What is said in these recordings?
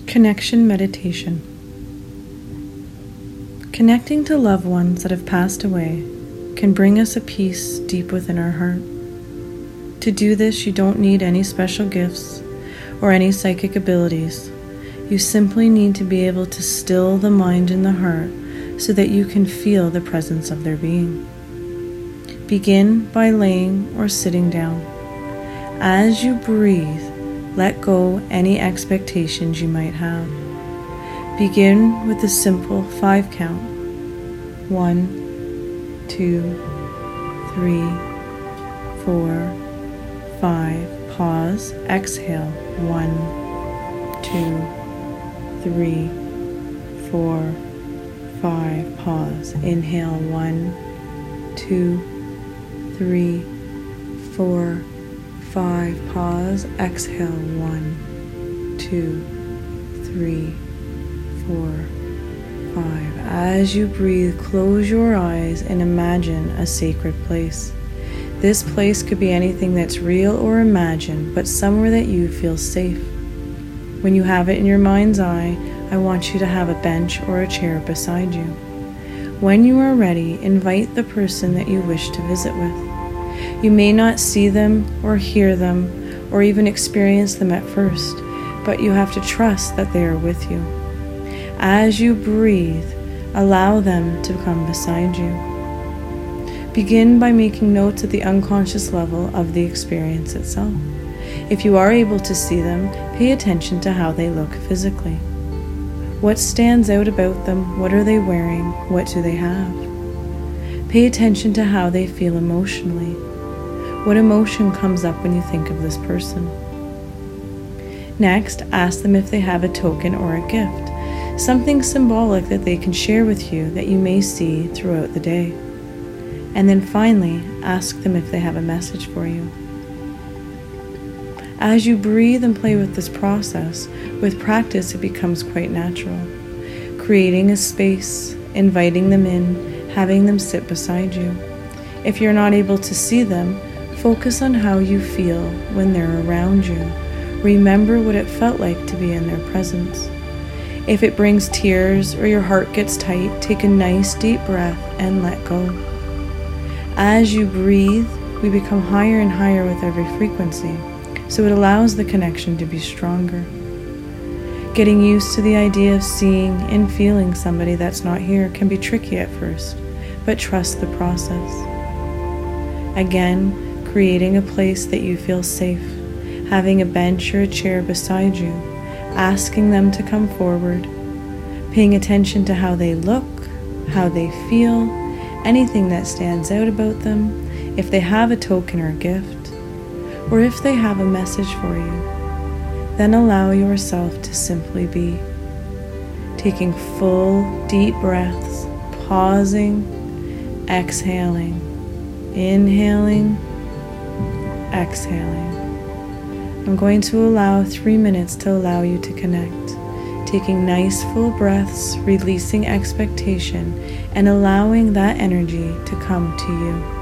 Connection meditation. Connecting to loved ones that have passed away can bring us a peace deep within our heart. To do this, you don't need any special gifts or any psychic abilities. You simply need to be able to still the mind and the heart so that you can feel the presence of their being. Begin by laying or sitting down. As you breathe, let go any expectations you might have. Begin with a simple 5 count. 1, 2, 3, 4, 5. Pause. Exhale. 1, 2, 3, 4, 5. Pause. Inhale. 1, 2, 3, 4, 5. Pause. Exhale. 1, 2, 3, 4, 5. As you breathe, close your eyes and imagine a sacred place. This place could be anything that's real or imagined, but somewhere that you feel safe. When you have it in your mind's eye, I want you to have a bench or a chair beside you. When you are ready, invite the person that you wish to visit with. You may not see them or hear them or even experience them at first, but you have to trust that they are with you. As you breathe, allow them to come beside you. Begin by making notes at the unconscious level of the experience itself. If you are able to see them, pay attention to how they look physically. What stands out about them? What are they wearing? What do they have? Pay attention to how they feel emotionally. What emotion comes up when you think of this person? Next, ask them if they have a token or a gift, something symbolic that they can share with you that you may see throughout the day. And then finally, ask them if they have a message for you. As you breathe and play with this process, with practice it becomes quite natural. Creating a space, inviting them in, having them sit beside you. If you're not able to see them, focus on how you feel when they're around you. Remember what it felt like to be in their presence. If it brings tears or your heart gets tight, take a nice deep breath and let go. As you breathe, we become higher and higher with every frequency, so it allows the connection to be stronger. Getting used to the idea of seeing and feeling somebody that's not here can be tricky at first, but trust the process. Again, creating a place that you feel safe, having a bench or a chair beside you, asking them to come forward, paying attention to how they look, how they feel, anything that stands out about them, if they have a token or gift, or if they have a message for you. Then allow yourself to simply be, taking full, deep breaths, pausing, exhaling, inhaling, exhaling. I'm going to allow 3 minutes to allow you to connect, taking nice full breaths, releasing expectation, and allowing that energy to come to you.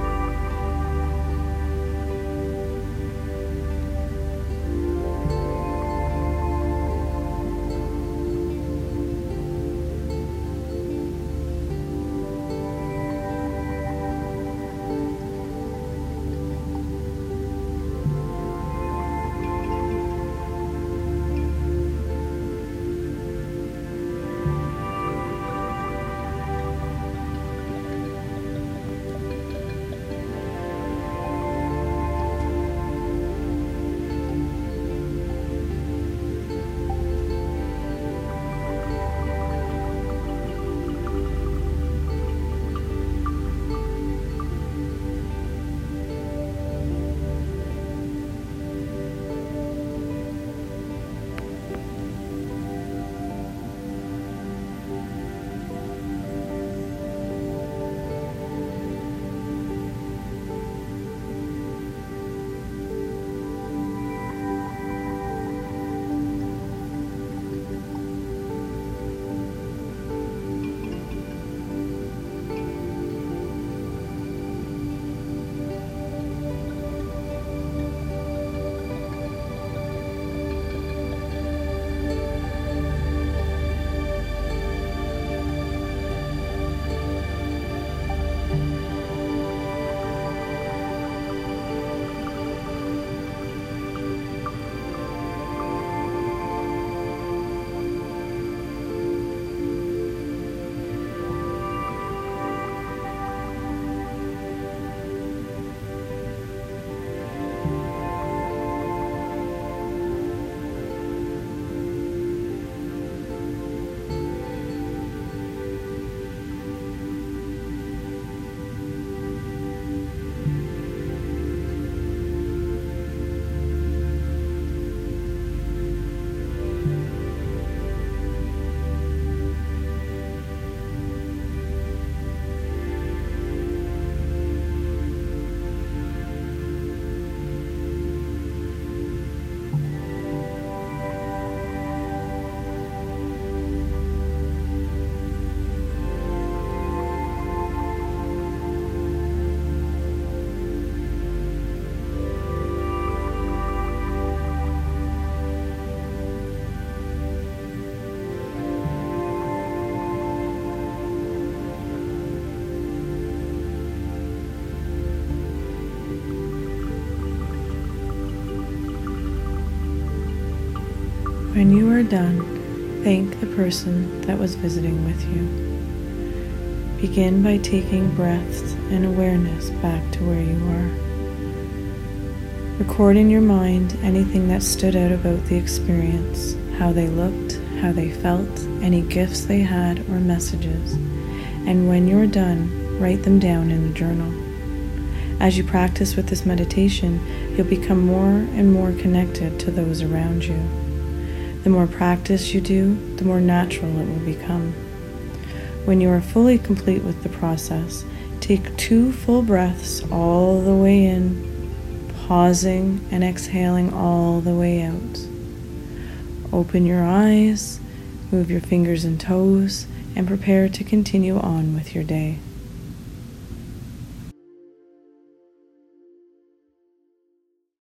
When you are done, thank the person that was visiting with you. Begin by taking breaths and awareness back to where you are. Record in your mind anything that stood out about the experience, how they looked, how they felt, any gifts they had or messages. And when you're done, write them down in a journal. As you practice with this meditation, you'll become more and more connected to those around you. The more practice you do, the more natural it will become. When you are fully complete with the process, take 2 full breaths all the way in, pausing and exhaling all the way out. Open your eyes, move your fingers and toes, and prepare to continue on with your day.